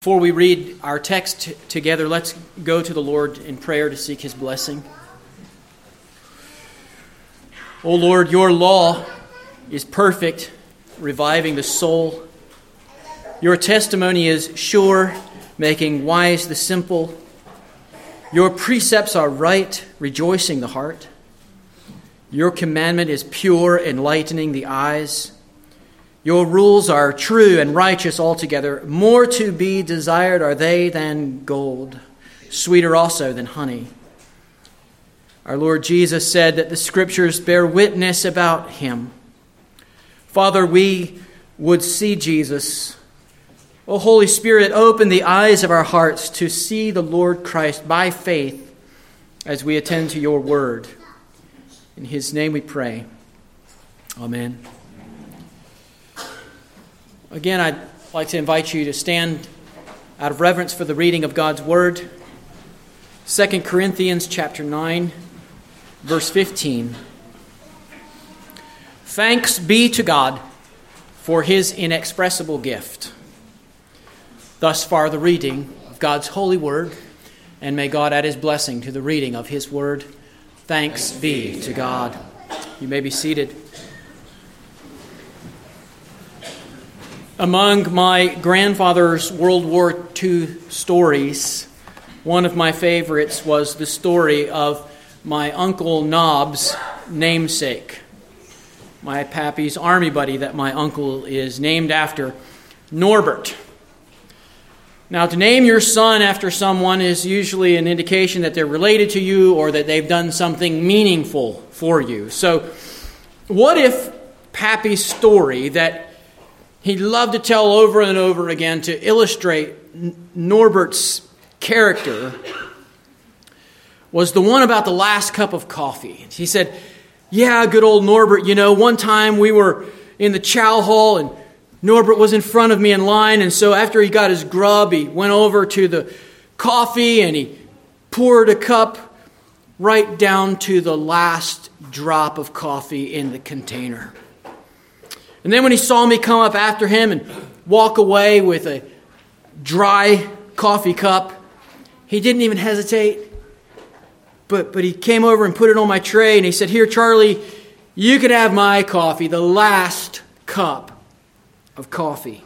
Before we read our text together, let's go to the Lord in prayer to seek His blessing. O Lord, your law is perfect, reviving the soul. Your testimony is sure, making wise the simple. Your precepts are right, rejoicing the heart. Your commandment is pure, enlightening the eyes. Your rules are true and righteous altogether. More to be desired are they than gold, sweeter also than honey. Our Lord Jesus said that the Scriptures bear witness about Him. Father, we would see Jesus. O Holy Spirit, open the eyes of our hearts to see the Lord Christ by faith as we attend to your word. In His name we pray. Amen. Again, I'd like to invite you to stand out of reverence for the reading of God's Word. 2 Corinthians chapter 9, verse 15. Thanks be to God for His inexpressible gift. Thus far the reading of God's holy Word, and may God add His blessing to the reading of His Word. Thanks be to God. You may be seated. Among my grandfather's World War II stories, one of my favorites was the story of my Uncle Nob's namesake, my pappy's army buddy that my uncle is named after, Norbert. Now, to name your son after someone is usually an indication that they're related to you or that they've done something meaningful for you. So, what if Pappy's story that he loved to tell over and over again to illustrate Norbert's character was the one about the last cup of coffee? He said, yeah, good old Norbert, one time we were in the chow hall and Norbert was in front of me in line, and so after he got his grub, he went over to the coffee and he poured a cup right down to the last drop of coffee in the container. And then when he saw me come up after him and walk away with a dry coffee cup, he didn't even hesitate. But he came over and put it on my tray and he said, here, Charlie, you can have my coffee, the last cup of coffee.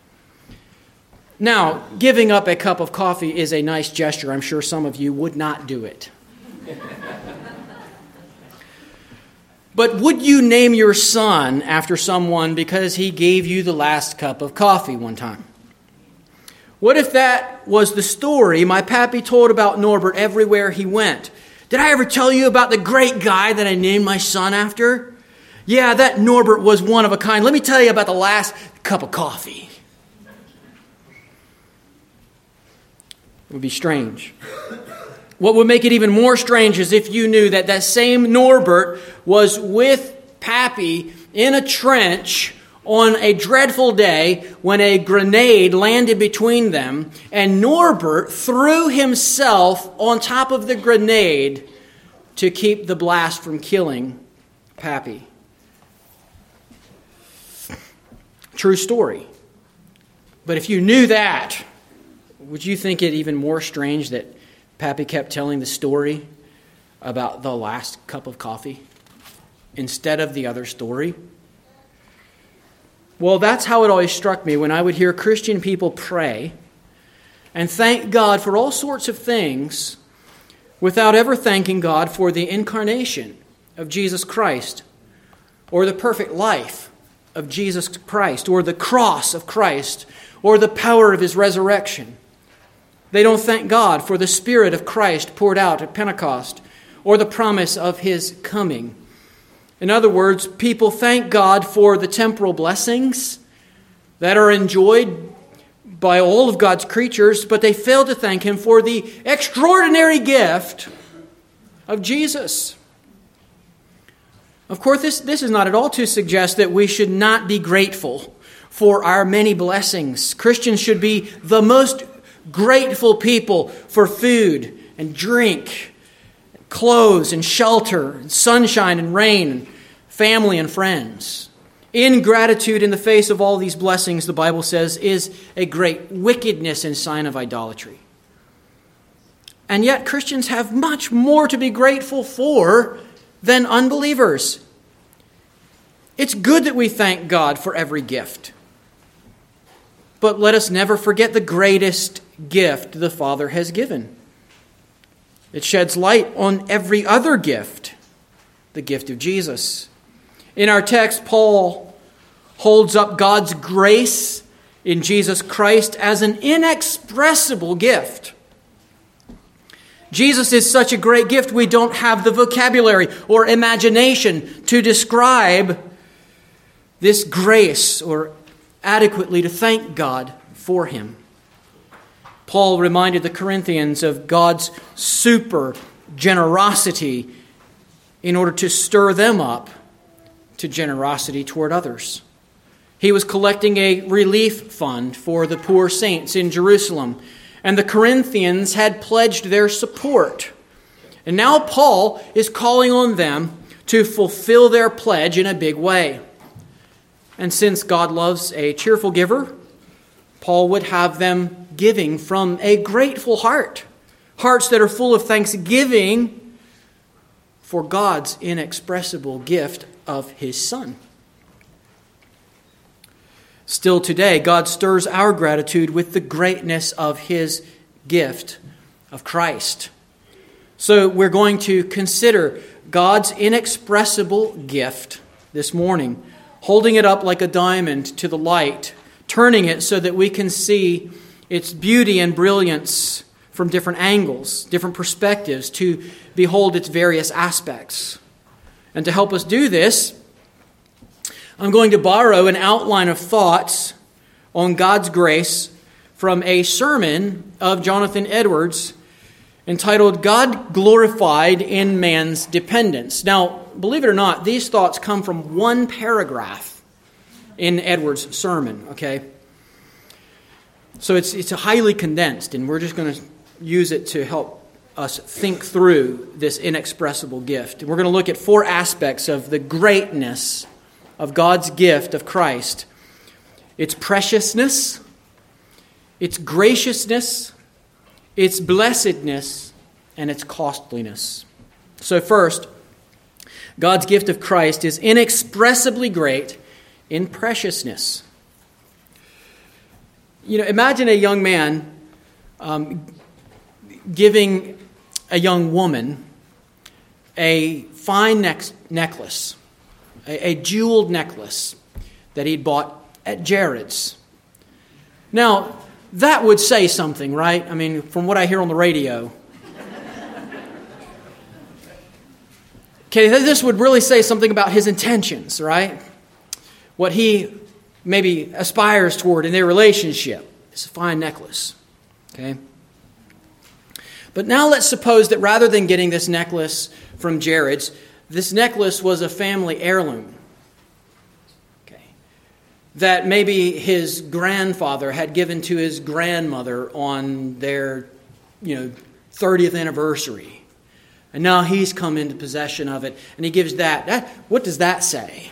Now, giving up a cup of coffee is a nice gesture. I'm sure some of you would not do it. But would you name your son after someone because he gave you the last cup of coffee one time? What if that was the story my pappy told about Norbert everywhere he went? Did I ever tell you about the great guy that I named my son after? Yeah, that Norbert was one of a kind. Let me tell you about the last cup of coffee. It would be strange. What would make it even more strange is if you knew that that same Norbert was with Pappy in a trench on a dreadful day when a grenade landed between them, and Norbert threw himself on top of the grenade to keep the blast from killing Pappy. True story. But if you knew that, would you think it even more strange that Pappy kept telling the story about the last cup of coffee instead of the other story? Well, that's how it always struck me when I would hear Christian people pray and thank God for all sorts of things without ever thanking God for the incarnation of Jesus Christ or the perfect life of Jesus Christ or the cross of Christ or the power of His resurrection. They don't thank God for the Spirit of Christ poured out at Pentecost or the promise of His coming. In other words, people thank God for the temporal blessings that are enjoyed by all of God's creatures, but they fail to thank Him for the extraordinary gift of Jesus. Of course, this is not at all to suggest that we should not be grateful for our many blessings. Christians should be the most grateful people for food and drink, clothes and shelter, and sunshine and rain, and family and friends. Ingratitude in the face of all these blessings, the Bible says, is a great wickedness and sign of idolatry. And yet Christians have much more to be grateful for than unbelievers. It's good that we thank God for every gift. But let us never forget the greatest gift the Father has given. It sheds light on every other gift, the gift of Jesus. In our text, Paul holds up God's grace in Jesus Christ as an inexpressible gift. Jesus is such a great gift, we don't have the vocabulary or imagination to describe this grace or adequately to thank God for him. Paul reminded the Corinthians of God's super generosity in order to stir them up to generosity toward others. He was collecting a relief fund for the poor saints in Jerusalem, and the Corinthians had pledged their support. And now Paul is calling on them to fulfill their pledge in a big way. And since God loves a cheerful giver, Paul would have them giving from a grateful heart. Hearts that are full of thanksgiving for God's inexpressible gift of his Son. Still today, God stirs our gratitude with the greatness of his gift of Christ. So we're going to consider God's inexpressible gift this morning, holding it up like a diamond to the light, turning it so that we can see its beauty and brilliance from different angles, different perspectives, to behold its various aspects. And to help us do this, I'm going to borrow an outline of thoughts on God's grace from a sermon of Jonathan Edwards entitled God Glorified in Man's Dependence. Now, believe it or not, these thoughts come from one paragraph in Edwards' sermon, okay? So it's highly condensed, and we're just going to use it to help us think through this inexpressible gift. We're going to look at 4 aspects of the greatness of God's gift of Christ: its preciousness, its graciousness, its blessedness, and its costliness. So first, God's gift of Christ is inexpressibly great in preciousness. Imagine a young man giving a young woman a fine necklace, a jeweled necklace that he'd bought at Jared's. Now, that would say something, right? I mean, from what I hear on the radio. Okay, this would really say something about his intentions, right? What he maybe aspires toward in their relationship. It's a fine necklace, okay? But now let's suppose that rather than getting this necklace from Jared's, this necklace was a family heirloom. Okay. That maybe his grandfather had given to his grandmother on their, 30th anniversary. And now he's come into possession of it, and he gives that. What does that say?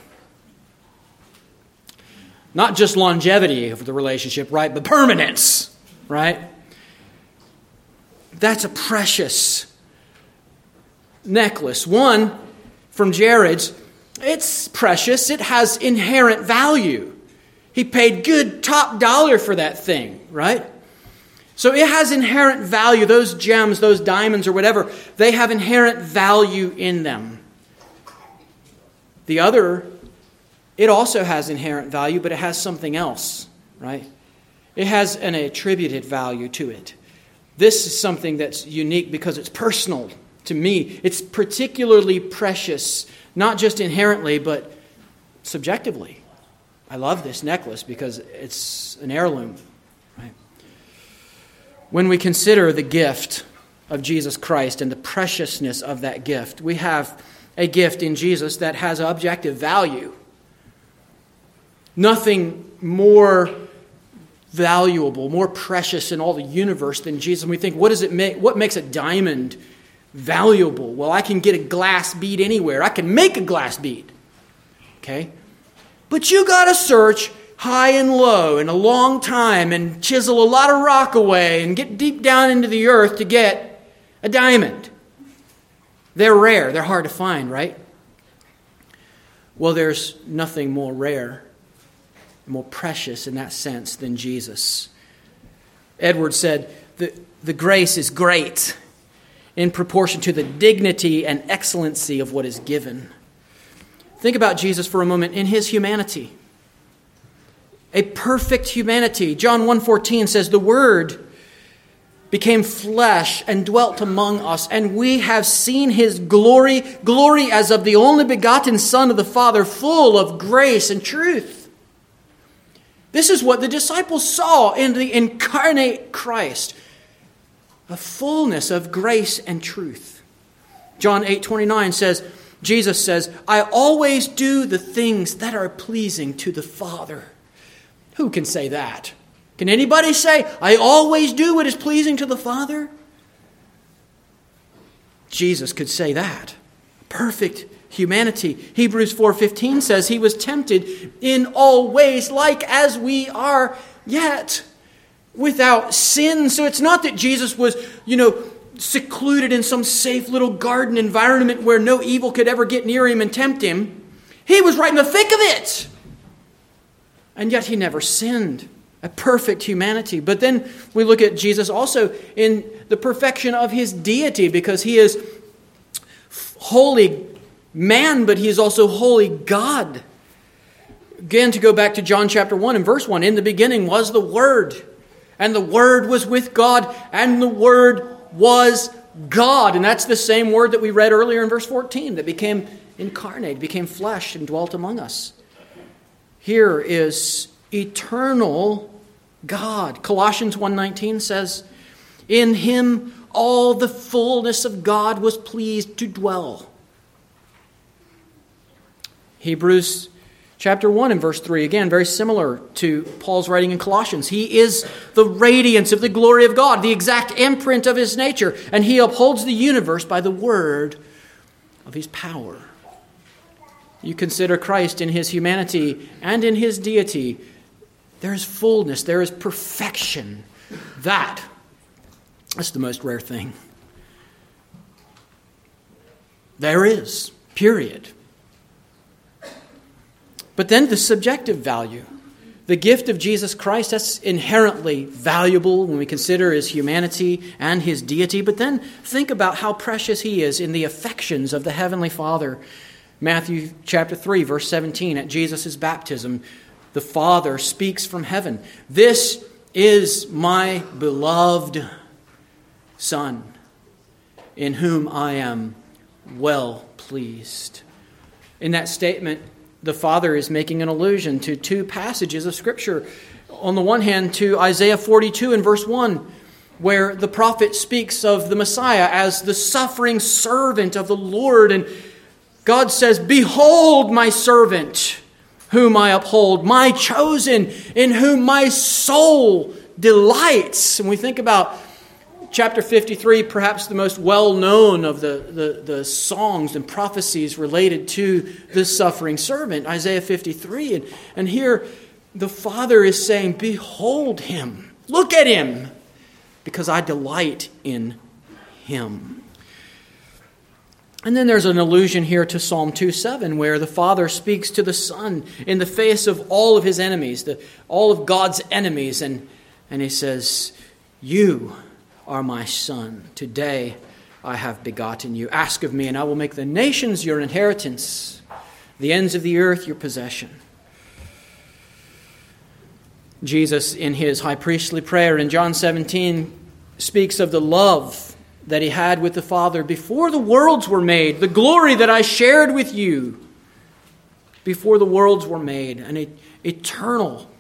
Not just longevity of the relationship, right? But permanence, right? That's a precious necklace. One from Jared's, it's precious. It has inherent value. He paid good top dollar for that thing, right? So it has inherent value. Those gems, those diamonds or whatever, they have inherent value in them. The other, it also has inherent value, but it has something else, right? It has an attributed value to it. This is something that's unique because it's personal to me. It's particularly precious, not just inherently, but subjectively. I love this necklace because it's an heirloom, right? When we consider the gift of Jesus Christ and the preciousness of that gift, we have a gift in Jesus that has objective value. Nothing more valuable, more precious in all the universe than Jesus. And we think, what does it make? What makes a diamond valuable? Well, I can get a glass bead anywhere. I can make a glass bead. Okay? But you got to search high and low and a long time and chisel a lot of rock away and get deep down into the earth to get a diamond. They're rare. They're hard to find, right? Well, there's nothing more rare, more precious in that sense than Jesus. Edwards said, the grace is great in proportion to the dignity and excellency of what is given. Think about Jesus for a moment in his humanity. A perfect humanity. John 1:14 says, the Word became flesh and dwelt among us, and we have seen his glory, glory as of the only begotten Son of the Father, full of grace and truth. This is what the disciples saw in the incarnate Christ, a fullness of grace and truth. John 8:29 says, Jesus says, I always do the things that are pleasing to the Father. Who can say that? Can anybody say, I always do what is pleasing to the Father? Jesus could say that. Perfect humanity. Hebrews 4:15 says he was tempted in all ways like as we are, yet without sin. So it's not that Jesus was, secluded in some safe little garden environment where no evil could ever get near him and tempt him. He was right in the thick of it. And yet he never sinned. A perfect humanity. But then we look at Jesus also in the perfection of his deity, because he is holy man, but he is also holy God. Again, to go back to John chapter 1 and verse 1, in the beginning was the Word, and the Word was with God, and the Word was God. And that's the same word that we read earlier in verse 14, that became incarnate, became flesh, and dwelt among us. Here is eternal God. Colossians 1:19 says, in him all the fullness of God was pleased to dwell. Hebrews chapter 1 and verse 3, again, very similar to Paul's writing in Colossians. He is the radiance of the glory of God, the exact imprint of his nature, and he upholds the universe by the word of his power. You consider Christ in his humanity and in his deity. There is fullness. There is perfection. That's the most rare thing. There is. Period. But then the subjective value. The gift of Jesus Christ, that's inherently valuable when we consider his humanity and his deity. But then think about how precious he is in the affections of the Heavenly Father. Matthew chapter 3, verse 17, at Jesus' baptism, the Father speaks from heaven. This is my beloved Son, in whom I am well pleased. In that statement, the Father is making an allusion to two passages of Scripture. On the one hand, to Isaiah 42 and verse 1, where the prophet speaks of the Messiah as the suffering servant of the Lord. And God says, behold my servant, whom I uphold, my chosen, in whom my soul delights. And we think about chapter 53, perhaps the most well-known of the songs and prophecies related to the suffering servant, Isaiah 53. And here the Father is saying, behold him, look at him, because I delight in him. And then there's an allusion here to Psalm 2:7, where the Father speaks to the Son in the face of all of his enemies, all of God's enemies, and he says, you are my Son. Today I have begotten you. Ask of me, and I will make the nations your inheritance, the ends of the earth your possession. Jesus, in his high priestly prayer in John 17, speaks of the love that he had with the Father before the worlds were made, the glory that I shared with you before the worlds were made, an eternal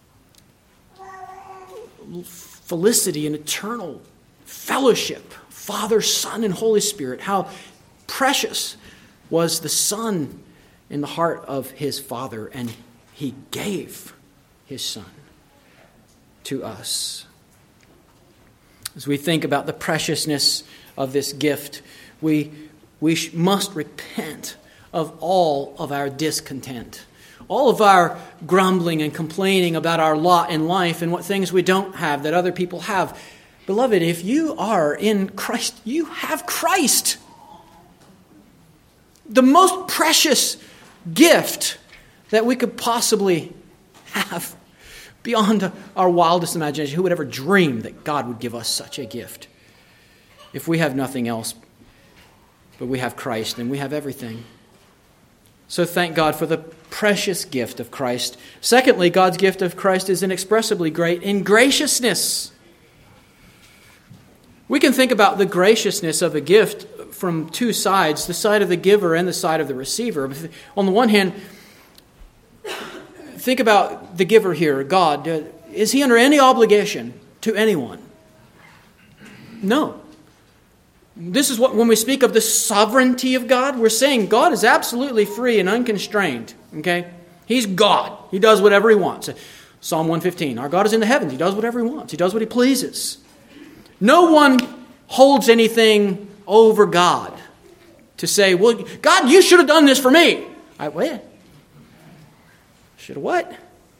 felicity, an eternal fellowship, Father, Son, and Holy Spirit. How precious was the Son in the heart of his Father, and he gave his Son to us. As we think about the preciousness of this gift, we must repent of all of our discontent, all of our grumbling and complaining about our lot in life and what things we don't have that other people have. Beloved, if you are in Christ, you have Christ. The most precious gift that we could possibly have, beyond our wildest imagination. Who would ever dream that God would give us such a gift? If we have nothing else, but we have Christ, then we have everything. So thank God for the precious gift of Christ. Secondly, God's gift of Christ is inexpressibly great in graciousness. We can think about the graciousness of a gift from two sides, the side of the giver and the side of the receiver. On the one hand, think about the giver here, God. Is he under any obligation to anyone? No. This is what, when we speak of the sovereignty of God, we're saying God is absolutely free and unconstrained. Okay? He's God. He does whatever he wants. Psalm 115, our God is in the heavens. He does whatever he wants. He does what he pleases. No one holds anything over God to say, well, God, you should have done this for me. What? Should have what?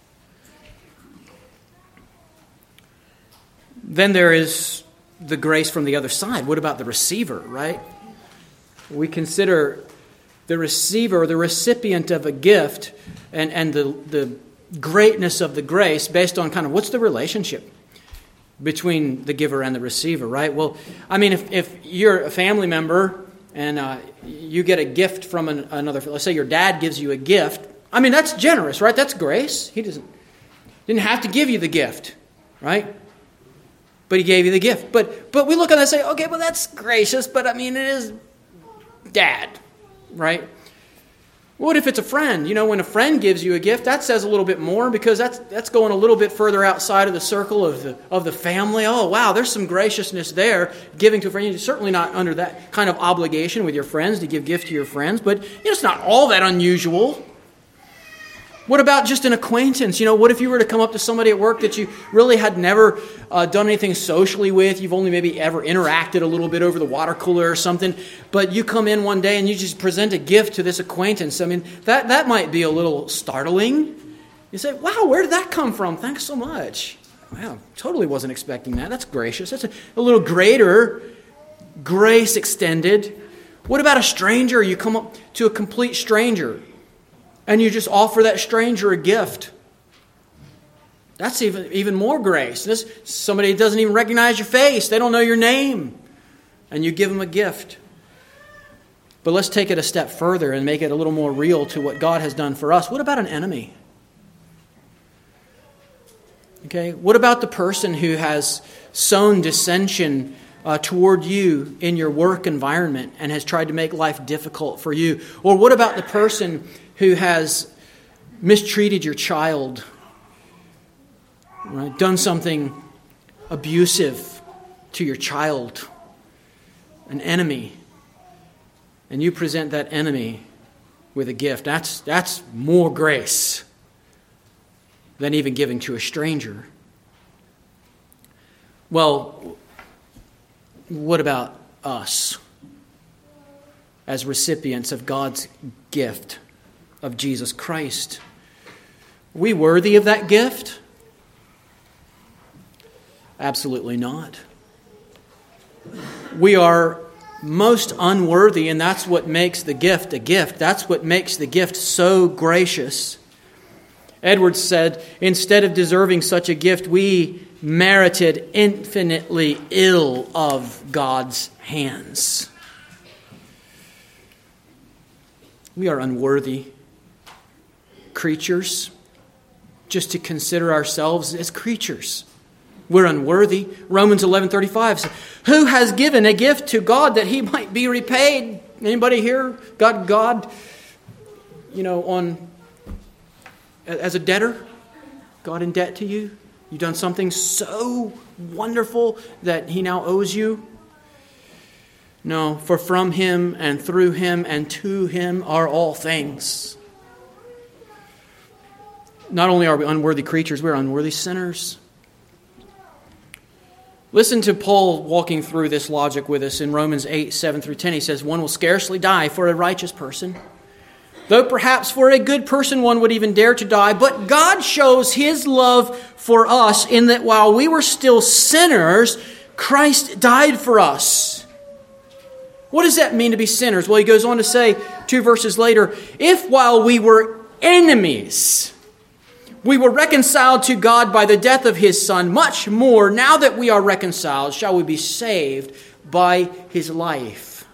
Then there is the grace from the other side. What about the receiver, right? We consider the receiver, the recipient of a gift, and the greatness of the grace based on kind of what's the relationship between the giver and the receiver, right? Well, I mean, if you're a family member and you get a gift from another, let's say your dad gives you a gift, I mean, that's generous, right? That's grace. He didn't have to give you the gift, right? But he gave you the gift. But we look at that and say, okay, well, that's gracious, but I mean, it is dad, right? What if it's a friend? You know, when a friend gives you a gift, that says a little bit more because that's going a little bit further outside of the circle of the family. Oh, wow, there's some graciousness there, giving to a friend. You're certainly not under that kind of obligation with your friends to give gifts to your friends, but it's not all that unusual. What about just an acquaintance? You know, what if you were to come up to somebody at work that you really had never done anything socially with? You've only maybe ever interacted a little bit over the water cooler or something. But you come in one day and you just present a gift to this acquaintance. I mean, that might be a little startling. You say, wow, where did that come from? Thanks so much. Wow, totally wasn't expecting that. That's gracious. That's a little greater grace extended. What about a stranger? You come up to a complete stranger and you just offer that stranger a gift. That's even more grace. Somebody doesn't even recognize your face. They don't know your name. And you give them a gift. But let's take it a step further and make it a little more real to what God has done for us. What about an enemy? Okay, what about the person who has sown dissension toward you in your work environment and has tried to make life difficult for you? Or what about the person who has mistreated your child, right? Done something abusive to your child, an enemy, and you present that enemy with a gift? That's more grace than even giving to a stranger. Well, what about us as recipients of God's gift of Jesus Christ? Are we worthy of that gift? Absolutely not. We are most unworthy, and that's what makes the gift a gift. That's what makes the gift so gracious. Edwards said, instead of deserving such a gift, we merited infinitely ill of God's hands. We are unworthy creatures, just to consider ourselves as creatures. We're unworthy. Romans 11:35 says, who has given a gift to God that he might be repaid? Anybody here got God, as a debtor? God in debt to you? You've done something so wonderful that he now owes you? No, for from him and through him and to him are all things. Not only are we unworthy creatures, we're unworthy sinners. Listen to Paul walking through this logic with us in Romans 8:7-10. He says, one will scarcely die for a righteous person, though perhaps for a good person one would even dare to die. But God shows his love for us in that while we were still sinners, Christ died for us. What does that mean to be sinners? Well, he goes on to say 2 verses later, if while we were enemies, we were reconciled to God by the death of his Son, much more, now that we are reconciled, shall we be saved by his life.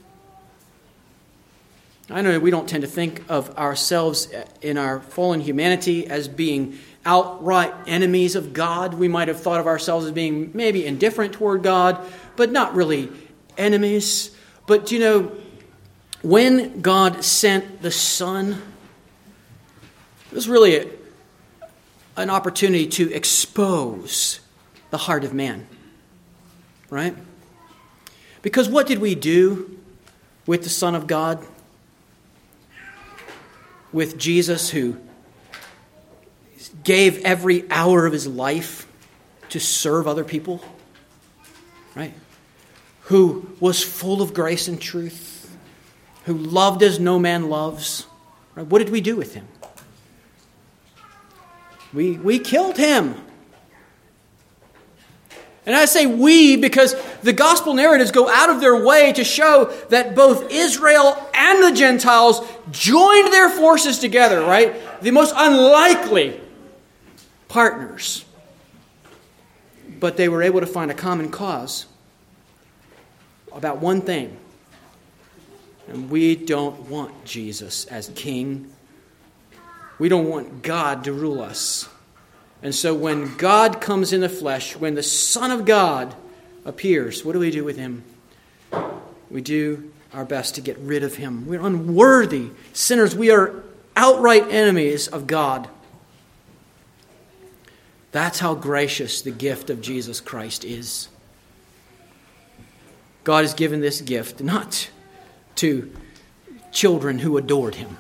I know we don't tend to think of ourselves in our fallen humanity as being outright enemies of God. We might have thought of ourselves as being maybe indifferent toward God, but not really enemies. But when God sent the Son, it was really an opportunity to expose the heart of man. Right? Because what did we do with the Son of God? With Jesus, who gave every hour of his life to serve other people, right? Who was full of grace and truth, who loved as no man loves. Right? What did we do with him? We killed him. And I say we because the gospel narratives go out of their way to show that both Israel and the Gentiles joined their forces together, right? The most unlikely partners. But they were able to find a common cause about one thing. And we don't want Jesus as king. We don't want God to rule us. And so when God comes in the flesh, when the Son of God appears, what do we do with him? We do our best to get rid of him. We're unworthy sinners. We are outright enemies of God. That's how gracious the gift of Jesus Christ is. God has given this gift not to children who adored him,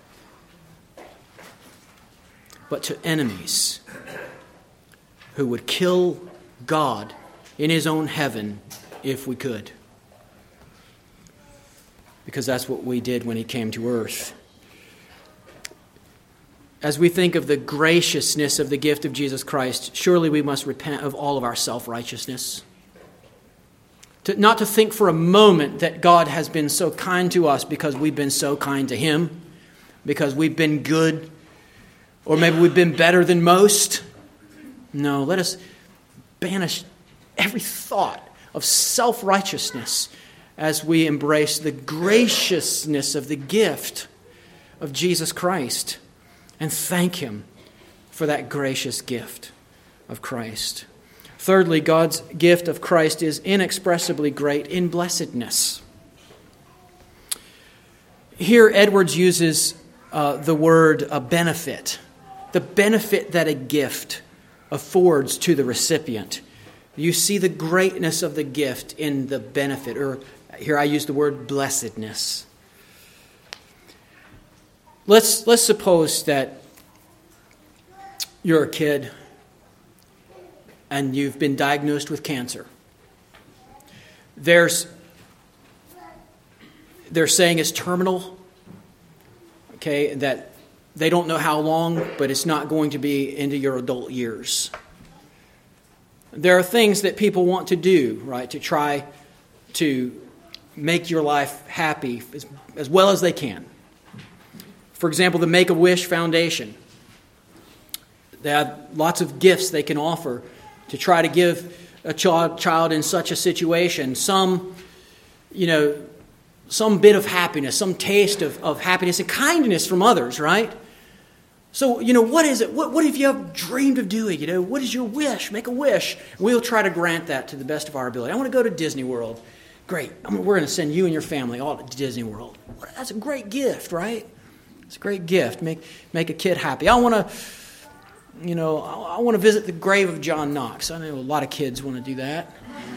but to enemies who would kill God in his own heaven if we could. Because that's what we did when he came to earth. As we think of the graciousness of the gift of Jesus Christ, surely we must repent of all of our self-righteousness. Not to think for a moment that God has been so kind to us because we've been so kind to him, because we've been good, or maybe we've been better than most. No, let us banish every thought of self-righteousness as we embrace the graciousness of the gift of Jesus Christ and thank him for that gracious gift of Christ. Thirdly, God's gift of Christ is inexpressibly great in blessedness. Here, Edwards uses the word benefit, the benefit that a gift affords to the recipient. You see the greatness of the gift in the benefit, or here I use the word blessedness. Let's suppose that you're a kid and you've been diagnosed with cancer. They're saying it's terminal, okay, that they don't know how long, but it's not going to be into your adult years. There are things that people want to do, right, to try to make your life happy as well as they can. For example, the Make-A-Wish Foundation. They have lots of gifts they can offer to try to give a child in such a situation some bit of happiness, some taste of happiness and kindness from others, right? So, what is it? What have you dreamed of doing? What is your wish? Make a wish. We'll try to grant that to the best of our ability. I want to go to Disney World. Great. We're going to send you and your family all to Disney World. That's a great gift, right? It's a great gift. Make a kid happy. I want to visit the grave of John Knox. I know a lot of kids want to do that.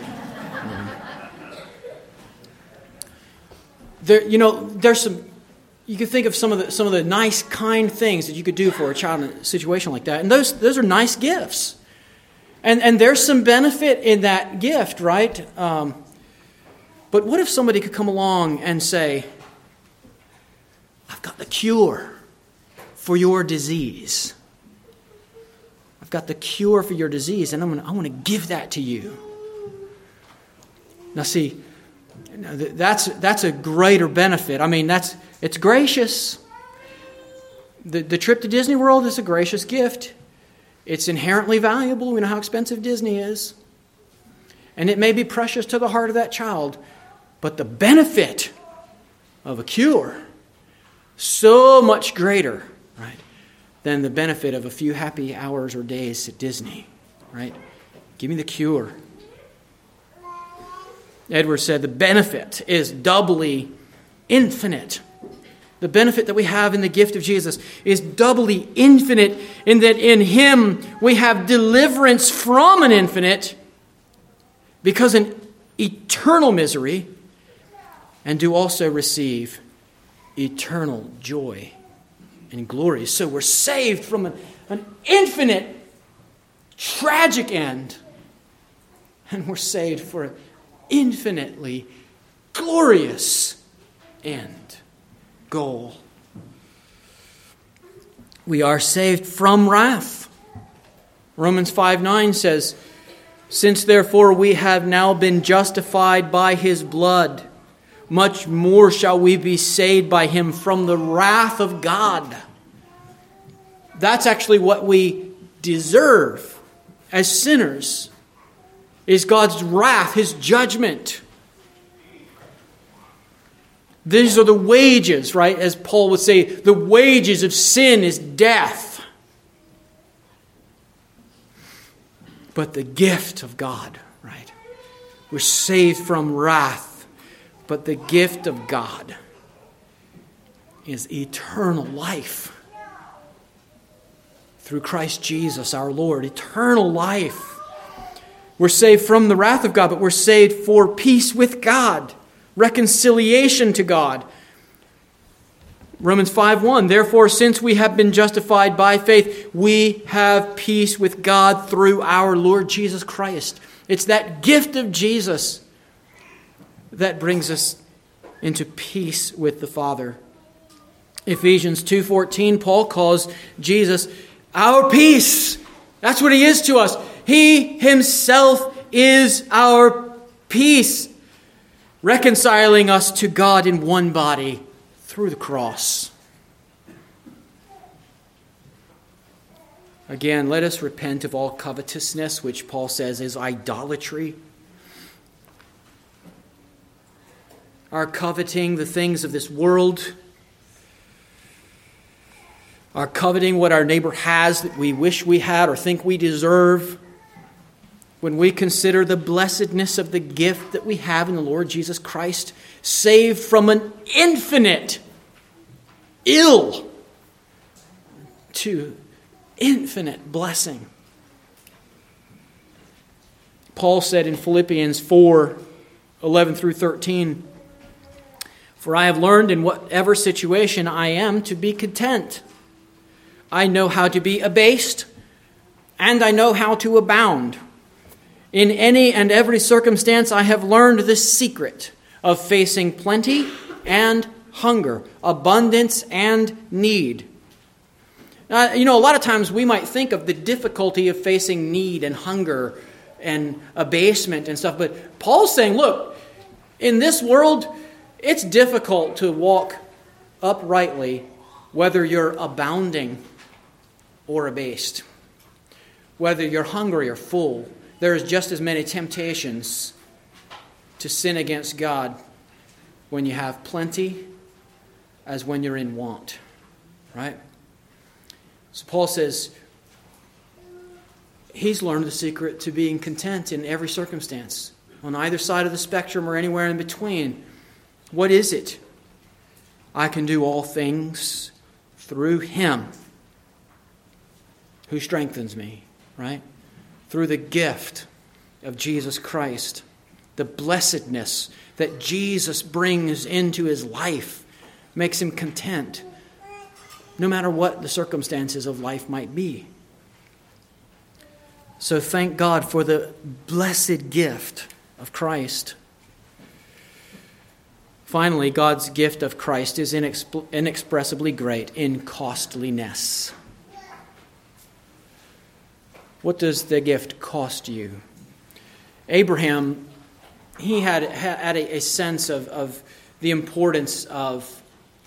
There's some. You can think of some of the nice, kind things that you could do for a child in a situation like that, and those are nice gifts, and there's some benefit in that gift, right? But what if somebody could come along and say, "I've I've got the cure for your disease. I've got the cure for your disease, and I want to give that to you. Now see, that's a greater benefit. I mean, it's gracious. The trip to Disney World is a gracious gift. It's inherently valuable. We know how expensive Disney is. And it may be precious to the heart of that child. But the benefit of a cure, so much greater, right, than the benefit of a few happy hours or days at Disney, right? Give me the cure. Edwards said the benefit is doubly infinite. The benefit that we have in the gift of Jesus is doubly infinite in that in Him we have deliverance from an infinite, because an eternal misery, and do also receive eternal joy and glory. So we're saved from an infinite, tragic end, and we're saved for an infinitely glorious end, goal. We are saved from wrath. Romans 5:9 says, "Since therefore we have now been justified by His blood, much more shall we be saved by Him from the wrath of God." That's actually what we deserve as sinners, is God's wrath, His judgment. These are the wages, right? As Paul would say, the wages of sin is death. But the gift of God, right? We're saved from wrath, but the gift of God is eternal life through Christ Jesus our Lord. Eternal life. We're saved from the wrath of God, but we're saved for peace with God, reconciliation to God. Romans 5:1, "Therefore, since we have been justified by faith, we have peace with God through our Lord Jesus Christ." It's that gift of Jesus that brings us into peace with the Father. Ephesians 2:14, Paul calls Jesus our peace. That's what He is to us. He Himself is our peace, reconciling us to God in one body through the cross. Again, let us repent of all covetousness, which Paul says is idolatry. Our coveting the things of this world, our coveting what our neighbor has that we wish we had or think we deserve. When we consider the blessedness of the gift that we have in the Lord Jesus Christ, saved from an infinite ill to infinite blessing. Paul said in Philippians 4:11 through 13, "For I have learned in whatever situation I am to be content. I know how to be abased, and I know how to abound. In any and every circumstance I have learned the secret of facing plenty and hunger, abundance and need." A lot of times we might think of the difficulty of facing need and hunger and abasement and stuff, but Paul's saying, look, in this world, it's difficult to walk uprightly whether you're abounding or abased, whether you're hungry or full. There's just as many temptations to sin against God when you have plenty as when you're in want, right? So Paul says he's learned the secret to being content in every circumstance, on either side of the spectrum or anywhere in between. What is it? I can do all things through Him who strengthens me, right? Through the gift of Jesus Christ, the blessedness that Jesus brings into his life makes him content, no matter what the circumstances of life might be. So thank God for the blessed gift of Christ. Finally, God's gift of Christ is inexpressibly great in costliness. What does the gift cost you? Abraham, he had a sense of the importance of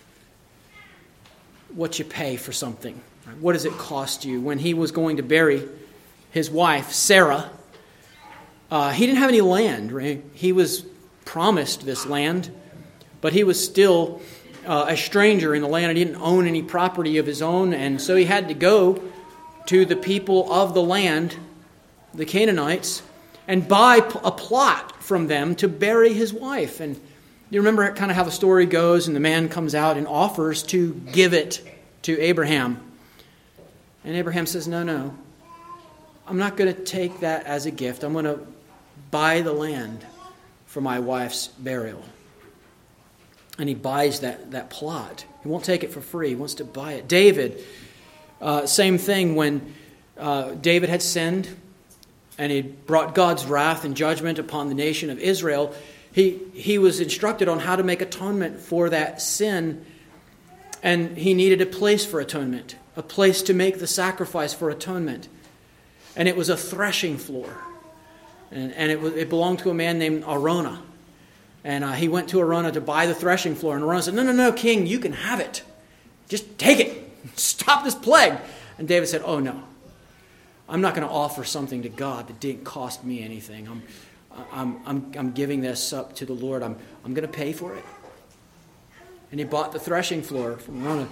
what you pay for something. What does it cost you? When he was going to bury his wife, Sarah, he didn't have any land. Right? He was promised this land, but he was still a stranger in the land. He didn't own any property of his own, and so he had to go to the people of the land, the Canaanites, and buy a plot from them to bury his wife. And you remember kind of how the story goes, and the man comes out and offers to give it to Abraham. And Abraham says, no, I'm not going to take that as a gift. I'm going to buy the land for my wife's burial. And he buys that plot. He won't take it for free. He wants to buy it. David, same thing when David had sinned and he brought God's wrath and judgment upon the nation of Israel. He was instructed on how to make atonement for that sin, and he needed a place for atonement, a place to make the sacrifice for atonement. And it was a threshing floor. And it belonged to a man named Araunah. And he went to Araunah to buy the threshing floor. And Araunah said, no, king, you can have it. Just take it. Stop this plague. And David said, oh, no. I'm not going to offer something to God that didn't cost me anything. I'm giving this up to the Lord. I'm going to pay for it. And he bought the threshing floor from Araunah.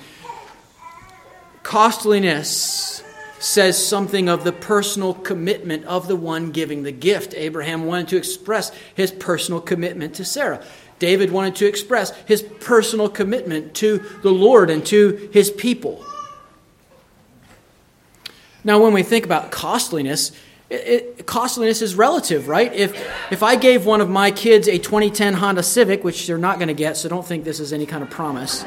Costliness says something of the personal commitment of the one giving the gift. Abraham wanted to express his personal commitment to Sarah. David wanted to express his personal commitment to the Lord and to his people. Now, when we think about costliness, costliness is relative, right? If I gave one of my kids a 2010 Honda Civic, which they're not going to get, so don't think this is any kind of promise,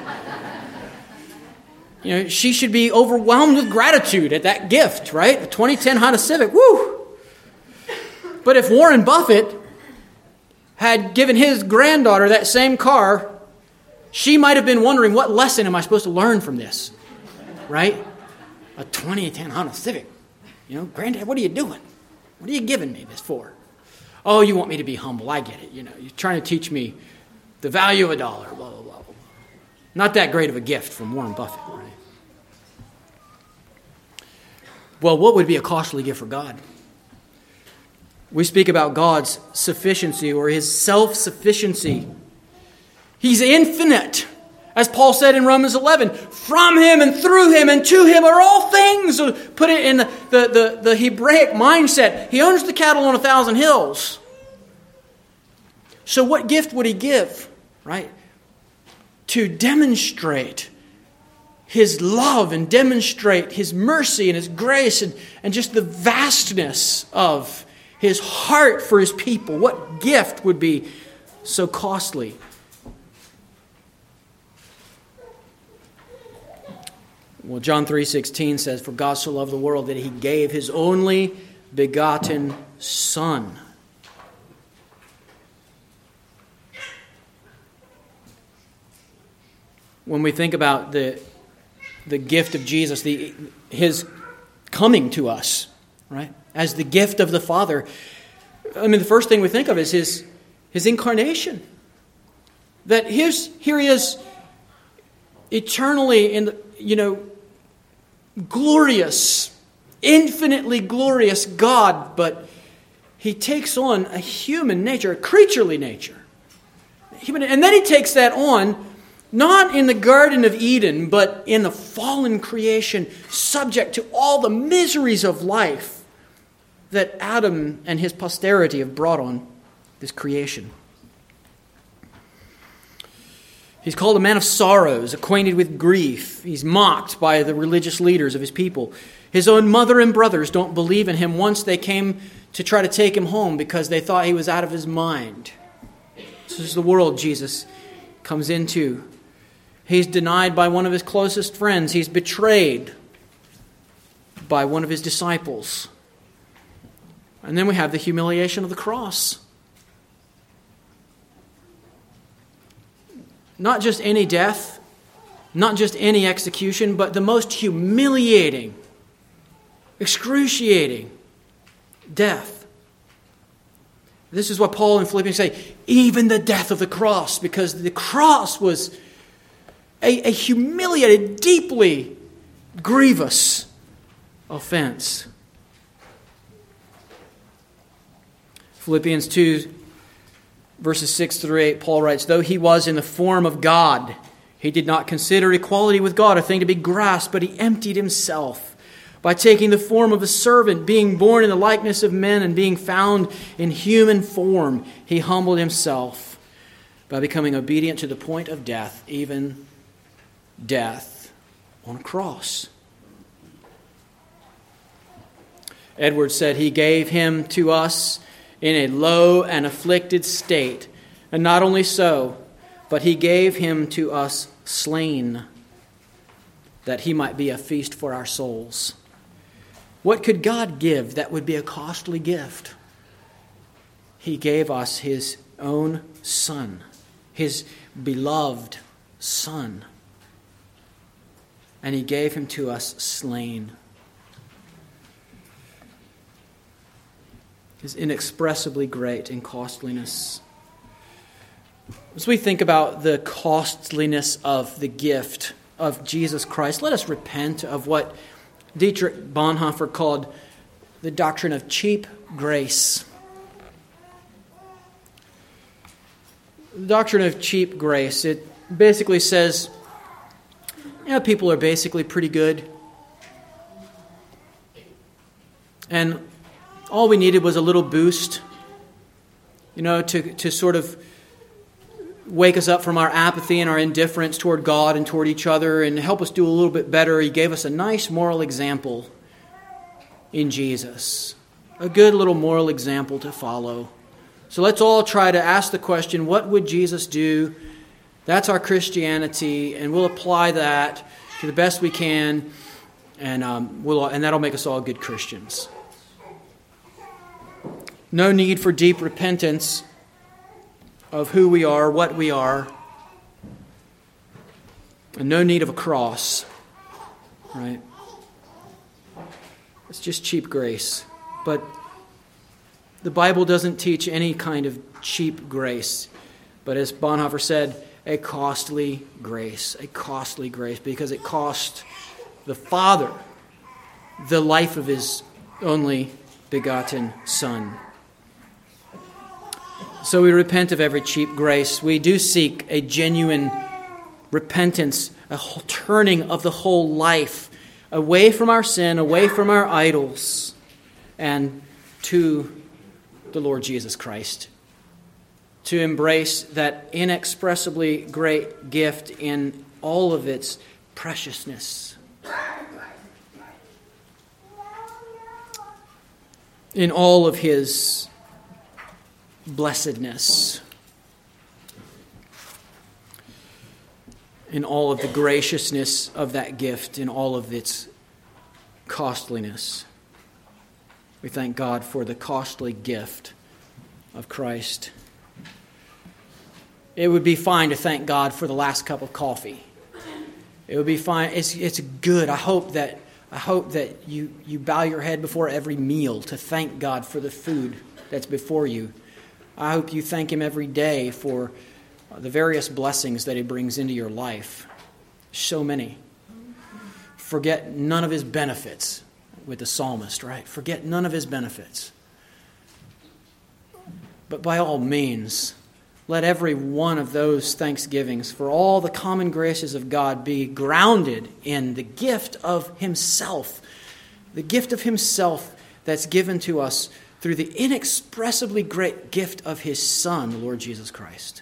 she should be overwhelmed with gratitude at that gift, right? A 2010 Honda Civic, woo! But if Warren Buffett had given his granddaughter that same car, she might have been wondering, what lesson am I supposed to learn from this, right? A 2010 Honda Civic. Granddad, what are you doing? What are you giving me this for? Oh, you want me to be humble. I get it. You're trying to teach me the value of a dollar, blah, blah, blah. Not that great of a gift from Warren Buffett, right? Well, what would be a costly gift for God? We speak about God's sufficiency or his self-sufficiency. He's infinite. As Paul said in Romans 11, from him and through him and to him are all things. Put it in the Hebraic mindset. He owns the cattle on 1,000 hills. So what gift would he give, right? To demonstrate his love and demonstrate his mercy and his grace and just the vastness of his heart for his people. What gift would be so costly? Well, John 3:16 says, for God so loved the world that he gave his only begotten Son. When we think about the gift of Jesus, his coming to us, right, as the gift of the Father, the first thing we think of is his incarnation. That here he is eternally in the, glorious, infinitely glorious God, but he takes on a human nature, a creaturely nature. And then he takes that on, not in the Garden of Eden, but in the fallen creation, subject to all the miseries of life that Adam and his posterity have brought on this creation. He's called a man of sorrows, acquainted with grief. He's mocked by the religious leaders of his people. His own mother and brothers don't believe in him. Once they came to try to take him home because they thought he was out of his mind. This is the world Jesus comes into. He's denied by one of his closest friends. He's betrayed by one of his disciples. And then we have the humiliation of the cross. not just any death, not just any execution, but the most humiliating, excruciating death. This is what Paul and Philippians say, even the death of the cross, because the cross was a humiliating, deeply grievous offense. Philippians 2, verses 6 through 8, Paul writes, though he was in the form of God, he did not consider equality with God a thing to be grasped, but he emptied himself by taking the form of a servant, being born in the likeness of men and being found in human form. He humbled himself by becoming obedient to the point of death, even death on a cross. Edwards said he gave him to us in a low and afflicted state. And not only so, but he gave him to us slain, that he might be a feast for our souls. What could God give that would be a costly gift? He gave us his own Son, his beloved Son. And he gave him to us slain. Is inexpressibly great in costliness. As we think about the costliness of the gift of Jesus Christ, let us repent of what Dietrich Bonhoeffer called the doctrine of cheap grace. The doctrine of cheap grace, it basically says, people are basically pretty good. And all we needed was a little boost, to sort of wake us up from our apathy and our indifference toward God and toward each other and help us do a little bit better. He gave us a nice moral example in Jesus, a good little moral example to follow. So let's all try to ask the question, what would Jesus do? That's our Christianity, and we'll apply that to the best we can, and that'll make us all good Christians. No need for deep repentance of who we are, what we are. And no need of a cross. Right? It's just cheap grace. But the Bible doesn't teach any kind of cheap grace. But as Bonhoeffer said, a costly grace. A costly grace, because it cost the Father the life of his only begotten Son. So we repent of every cheap grace. We do seek a genuine repentance, a turning of the whole life away from our sin, away from our idols, and to the Lord Jesus Christ. To embrace that inexpressibly great gift in all of its preciousness. In all of his blessedness, in all of the graciousness of that gift, in all of its costliness. We thank God for the costly gift of Christ. It would be fine to thank God for the last cup of coffee. It would be fine. It's good. I hope that you bow your head before every meal to thank God for the food that's before you. I hope you thank him every day for the various blessings that he brings into your life. So many. Forget none of his benefits with the psalmist, right? Forget none of his benefits. But by all means, let every one of those thanksgivings for all the common graces of God be grounded in the gift of himself. The gift of himself that's given to us through the inexpressibly great gift of his Son, the Lord Jesus Christ.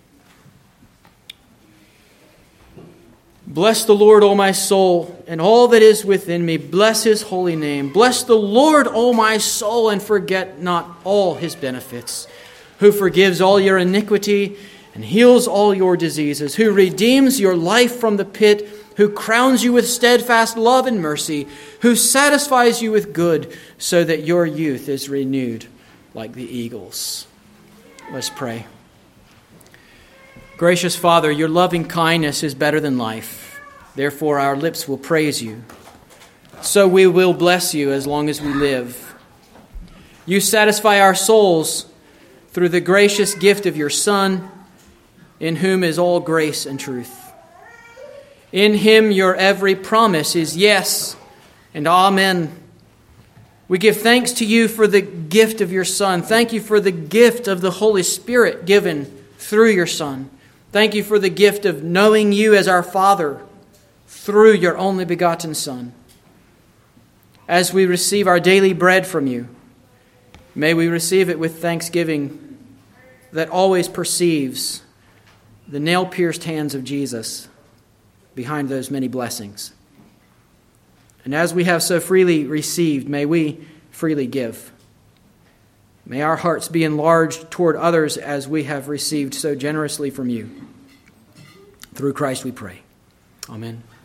Bless the Lord, O my soul, and all that is within me. Bless his holy name. Bless the Lord, O my soul, and forget not all his benefits, who forgives all your iniquity and heals all your diseases, who redeems your life from the pit, who crowns you with steadfast love and mercy, who satisfies you with good, so that your youth is renewed like the eagles. Let's pray. Gracious Father, your loving kindness is better than life. Therefore, our lips will praise you. So we will bless you as long as we live. You satisfy our souls through the gracious gift of your Son, in whom is all grace and truth. In him your every promise is yes and amen. We give thanks to you for the gift of your Son. Thank you for the gift of the Holy Spirit given through your Son. Thank you for the gift of knowing you as our Father through your only begotten Son. As we receive our daily bread from you, may we receive it with thanksgiving that always perceives the nail-pierced hands of Jesus behind those many blessings. And as we have so freely received, may we freely give. May our hearts be enlarged toward others as we have received so generously from you. Through Christ we pray. Amen.